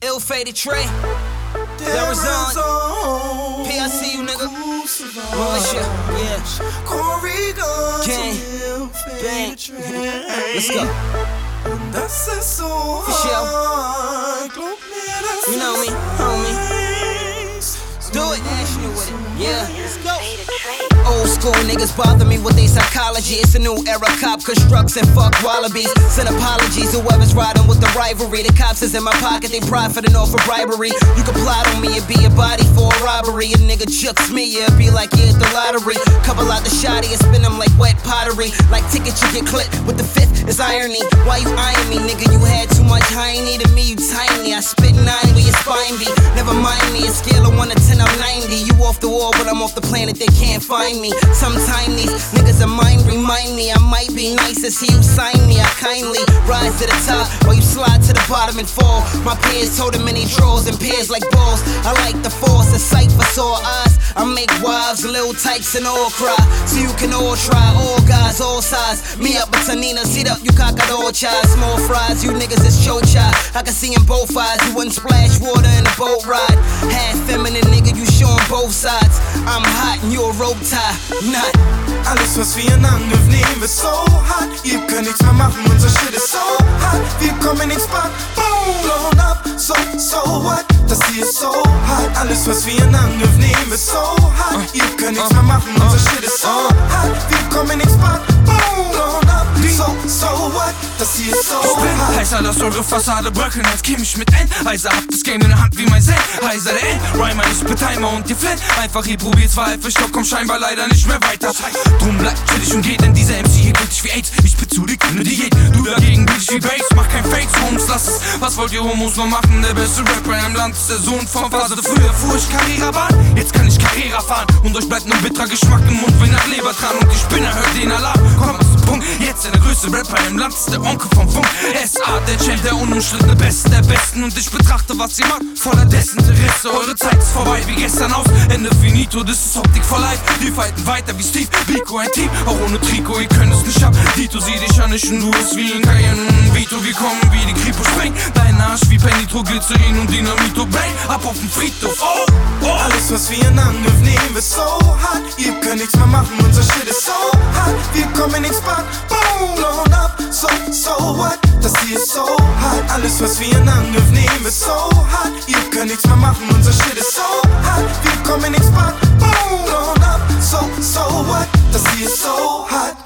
Ill-fated Trey, Arizona, PIC, you nigga, Militia, yeah, King, Bang, let's go. For sure. You know me, homie. Do it, National with it, yeah, let's go. Old school niggas bother me with their psychology. It's a new era, cop constructs and fuck wallabies. Send apologies, whoever's riding with the rivalry. The cops is in my pocket, they profiting off of bribery. You can plot on me, it be a body for a robbery. A nigga jukes me, yeah, it be like yeah, the lottery. Couple out the shotty and spin them like wet pottery. Like tickets you get clipped with the fifth is irony. Why you eyeing me, nigga? You had too much hiney to me, you tiny. I spit 9 where your spine be. Never mind me, a scale of 1 to 10, I'm 90. You off the wall, but I'm off the planet, they can't find me. Sometime these niggas of mine remind me I might be nice to see you sign me. I kindly rise to the top while you slide to the bottom and fall. My peers told them many draws and pairs like balls. I like the force, a sight for sore eyes. I make wives, little types and all cry. So you can all try, all guys, all sides. Me up with Tanina, sit up, you cock all child. Small fries, you niggas is chocha. I can see in both eyes, you wouldn't splash water in a boat ride. Half feminine nigga, you showing both sides. I'm hot and you a rope tie, not. Alles was wir in Angriff nehmen ist so hart. Ihr könnt nichts mehr machen, unser Shit ist so hart. Wir kommen ins Bad, boom, blown up. So what? Das hier ist so hart. Alles was wir in Angriff nehmen ist so hart. Ihr könnt nichts mehr machen, unser Shit ist so hart. Wir kommen ins Bad, boom, blown up. So what? Das hier ist so hart. Heißer, lass eure Fassade bröckeln, als käme ich mit Endheiser. Hab das Game in der Hand wie mein Zen. Heiser der Endrhymer, ich bin Timer und ihr Flat. Einfach ihr probiert's, war für Stock, komm scheinbar leider nicht mehr weiter. Drum bleibt chillig und geht, denn dieser MC hier gültig wie AIDS. Ich bin zu dick, ne Diät, du dagegen bist wie Bass. Mach kein Fakes, Homes, lass es. Was wollt ihr Homos noch machen? Der beste Rapper im Land ist der Sohn von Phase. Früher fuhr ich Carrera-Bahn, jetzt kann ich Carrera fahren. Und euch bleibt nur bitterer Geschmack im Mund wie nach Lebertran. Und die Spinner hört den Alarm, komm aus dem Punkt. Jetzt der größte Rapper im Land ist der Onkel vom Funk. SA, der Champ, der unumstrittene Beste der Besten. Und ich betrachte, was ihr macht, voller Desinteresse. Eure Zeit ist vorbei, wie gestern aus. Ende finito, das ist Optik for life. Wir fighten weiter wie Steve, Biko ein Team. Auch ohne Trikot, ihr könnt es nicht ab. Dito, sieh dich an, ich und du ist wie ein Cayenne. Vito, wir kommen wie die Kripo sprengt. Dein Arsch wie Penitro, Glycerin und Dynamito, bang. Ab auf den Friedhof, oh. Alles was wir in Angriff nehmen ist so hart. Ihr könnt nichts mehr machen, unser Shit ist so hart. Wir kommen ins Bad, boom, blown up. So what? Das hier ist so hart. Alles was wir in Angriff nehmen ist so hart. Ihr könnt nichts mehr machen, unser Shit ist so hart. Wir kommen ins Bad, boom, blown up. So what? Das hier ist so hart.